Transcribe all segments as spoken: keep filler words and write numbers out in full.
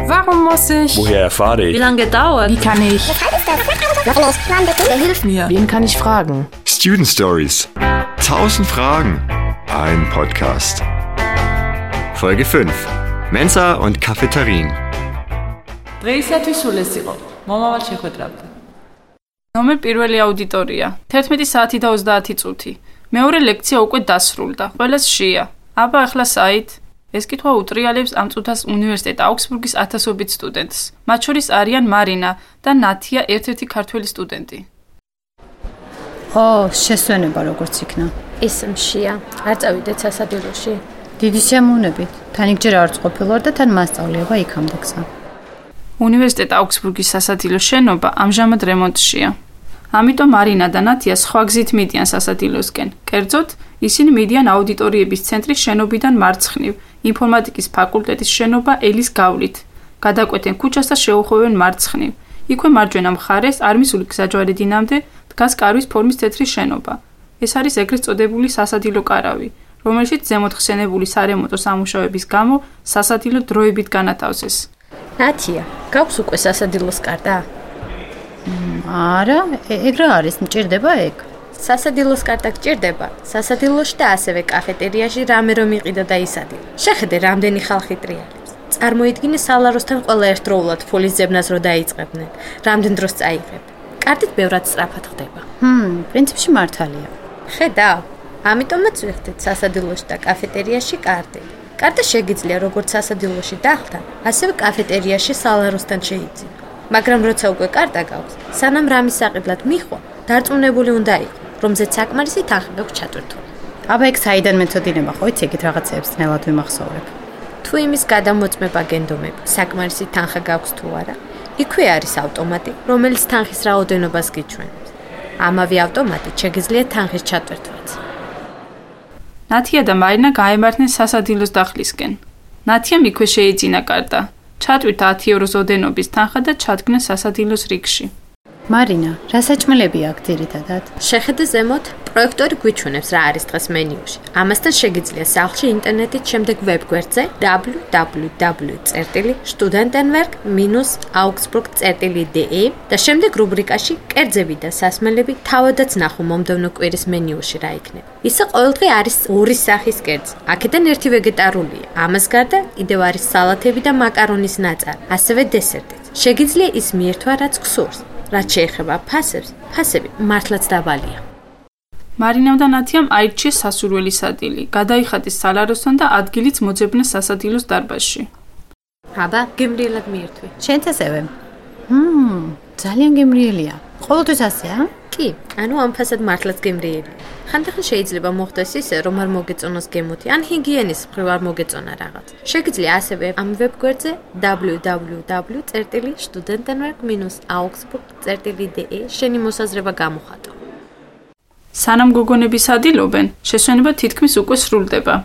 Warum muss ich? Woher erfahre ich? Wie lange dauert? Wie kann ich? Wer hilft mir? Wen kann ich fragen? Student Stories. Tausend Fragen. Ein Podcast. Folge fünf. Mensa und Cafeterien. დღეისათვის სულ ეს იყო. მომავალ შეხვედრამდე. ნომერ პირველი აუდიტორია. თერთმეტი საათი და ოცდაათი წუთი. მეორე ლექცია უკვე დასრულდა. ყველას შეა. აბა ახლა საით? ეს კითხვა უტრიალებს ამ წუთას უნივერსიტეტ აუგსბურგის ათასობით სტუდენტს. მათ შორის არიან მარინა და ნათია, ერთ-ერთი ქართველი სტუდენტი. ო, შესვენება როგორც იქნა. ის მშია. არ წავიდეთ სასადილოში. დიდი სიამოვნებით. თან იქჯერ არც ყოფილვარ და თან მასწავლება იქამდე გზა. უნივერსიტეტ აუგსბურგის სასადილო შენობა ამჟამად რემონტშია. ამიტომ მარინა და ნათია სხვა გზით მიდიან სასადილოსკენ. კერძოდ, ისინი მიდიან აუდიტორიების ცენტრის შენობიდან მარცხნივ, ინფორმატიკის ფაკულტეტის შენობა ელის გავლით. გადაკვეთენ ქუჩას და შეუხვევენ მარცხნივ. იქვე მარჯვენა მხარეს, არმისული გზაჯვარედინამდე დგას კარვის ფორმის თეთრი შენობა. ეს არის ეგრეთ წოდებული სასადილო კარავი, რომელშიც ზემოთ ხსენებული სარემონტო სამუშაოების გამო სასადილო დროებით განათავსეს. ნათია, გაქვს უკვე სასადილოს კარტა? არა, ეგ რა არის, მჭირდება ეგ? სასადილოს კარტა გჭირდება. სასადილოში და ასევე კაფეტერიაში რამე რომ იყიდო და ისადილო. შეხედე, რამდენი ხალხი ტრიალებს. წარმოიდგინე სალაროსთან ყველა ერთდროულად ფულის ძებნას რო დაიწყებდნენ. რამდენ დროს წაიღებ? კარტით ბევრად სწრაფად ხდება. ჰმ, პრინციპში მართალია. ხედავ, ამიტომაც ვიხდეთ სასადილოში და კაფეტერიაში კარტი. კარტა შეგიძლია როგორც სასადილოში დახტა, ასევე კაფეტერიაში სალაროსთან შეიძინო. მაგრამ როცა უკვე კარტა გაქვს, სანამ რამის საყიდლად მიხვა, დარწმუნებული უნდა იყო, რომზეც საკმარისი თანხა გაქვს ჩატვირთული. აბა ეგ საიდან მეცოდინება, ხო იცი, ეგეთ რაღაცეებს ძნელად ვიმახსოვრებ. თუ იმის გადამოწმება გენდომები, საკმარისი თანხა გაქვს თუ არა, იქვე არის ავტომატი, რომელიც თანხის რაოდენობას გიჩვენებს. ამავე ავტომატით შეგიძლიათ თანხის ჩატვირთვაც. ნათია და მარინა გაემართნენ სასადილოს დახლისკენ. ნათიამ იქვე შეიძინა კარტა. ჩატვირთა ათი ევროს ოდენობის თანხა და ჩადგნა სასადილოს რიგში. მარინა, რა საჭმელები აქვს ძირითადად? შეხედე ზემოთ, პროექტორი გვიჩვენებს რა არის დღეს მენიუში. ამასთან შეგიძლია სახლში ინტერნეტით შემდეგ ვებგვერდზე დაბლიუ დაბლიუ დაბლიუ წერტილი სტუდენტენვერგ აუგსბურგ წერტილი de და შემდეგ რუბრიკაში კერძები და სასმელები თავადაც ნახო მომდევნო კვირის მენიუში რა იქნება. ისა ყოველდღე არის ორი სახის კერძი. აქედან ერთი ვეგეტარულია. ამას გარდა კიდევ არის სალათები და მაკარონის ნაწარი, ასევე დესერტიც. შეგიძლია ის მიერთვა რაც გსურს. რაც შეეხება ფასებს, ფასები მართლაც დაბალია. მარინამ და ნათიამ აირჩიეს სასურველი სადილი, გადაიხადეს სალაროსთან და ადგილიც მოძებნა სასადილოს დარბაზში. აბა, გემრიელად მიერთვი. შენც ასევე. ჰმ, ძალიან გემრიელია. ყოველთვის ასეა? კი, ანუ ამ ფასად მართლაც გემრიელია. ხანდახან შეიძლება მოხდეს ისე, რომ არ მოგეწონოს გემოთი, ან ჰიგიენის მხრივ არ მოგეწონა რაღაც. შეგიძლია ასევე ამ ვებგვერდზე დაბლიუ დაბლიუ დაბლიუ წერტილი სტუდენტენვერგ აუგსბურგ წერტილი de შენი მოსაზრება გამოხატო. სანამ გოგონები სადილობენ, შესვენება თითქმის უკვე სრულდება.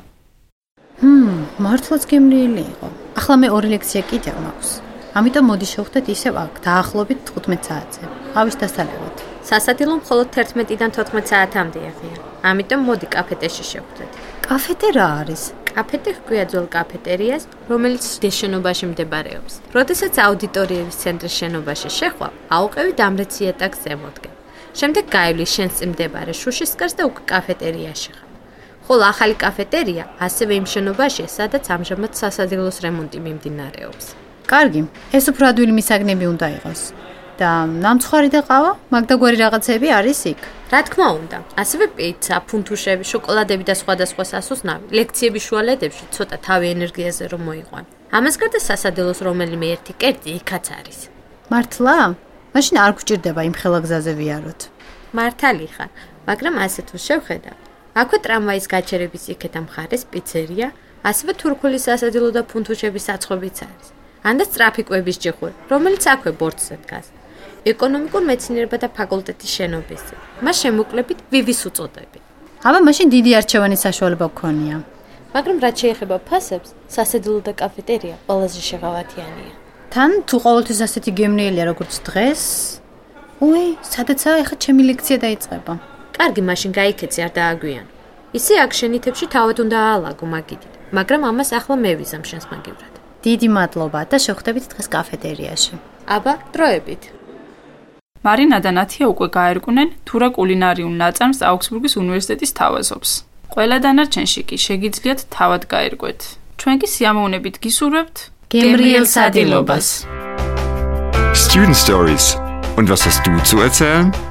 ჰმ, მართლაც გემრიელი იყო. ახლა მე ორი ლექცია კიდევ მაქვს. ამიტომ მოდი შევხვდეთ ისევ აქ, დაახლოებით თხუთმეტ საათზე. ყავის დასალევად. სასადილო მხოლოდ თერთმეტიდან თოთხმეტ საათამდე აღია. ამიტომ მოდი კაფეტერიაში შევხვდეთ. კაფეტე რა არის? კაფეტე ჰქვია ძველ კაფეტერიას, რომელიც დეს შენობაში მდებარეობს. როდესაც აუდიტორიების ცენტრის შენობაში შეხვალ, აუყევი დამრეცი ეტაკს ზემოდგენ. შემდეგ გაივლის შენს წინ მდებარე შუშის კარს და უკვე კაფეტერიაში ხარ. ხოლო ახალი კაფეტერია ასევე იმ შენობაშია, სადაც ამჟამად სასადილოს რემონტი მიმდინარეობს. კარგი, ეს უფრო ადვილი მისაგნები უნდა იყოს. და ნამცხვარი და ყავა, მაგდაგვარი რაღაცები არის იქ. რა თქმა უნდა, ასევე პიცა, ფუნთუშები, შოკოლადები და სხვადასხვა სასუსნავი, ლექციების შუალედებში ცოტა თავი ენერგიაზე რომ მოიყვან. ამას გარდა სასადილოს რომელიმე ერთი კერძი იქაც არის. მართლა? მაშინ არ გვჭირდება იმ ხელა გზაზე ვიაროთ. მართალი ხარ, მაგრამ ასე თუ შევხედავ, აქვე ტრამვაის გაჩერების იქეთა მხარეს პიცერია, ასევე თურქული სასადილო და ფუნთუშების საცხობიც არის. ანდა სწრაფი კვების ჯიხური, რომელიც აქვე ბორცზე დგას. ეკონომიკურ მეცნიერებათა ფაკულტეტის შენობაზე. მას შემოკლებით ვივის უწოდები. აბა მაშინ დიდი არჩევანის საშუალება გქონია. მაგრამ რაც შეეხება ფასებს, სასადილო და კაფეტერია ყველაზე შეღავათიანია. თან თუ ყოველთვის ასეთი გემრიელია როგორც დღეს, უი, სადაცაა ახლა ჩემი ლექცია დაიწყება. კარგი, მაშინ გაიქეცი, არ დააგვიანო. ისე აქ შენითებში თავად უნდა აალაგო მაგიდით, მაგრამ ამას ახლა მე ვიზამ შენს მაგივრად. დიდი მადლობა და შევხვდებით დღეს კაფეტერიაში. აბა, დროებით. მარინა და ნათია უკვე გაერკვნენ თუ რა კულინარიულ ნაწარმს აუგსბურგის უნივერსიტეტის თავაზობს. ყველა დანარჩენში კი შეგიძლიათ თავად გაერკვეთ. ჩვენ კი სიამოვნებით გისურვებთ გემრიელ სადილობას. Student Stories. Und was hast du zu erzählen?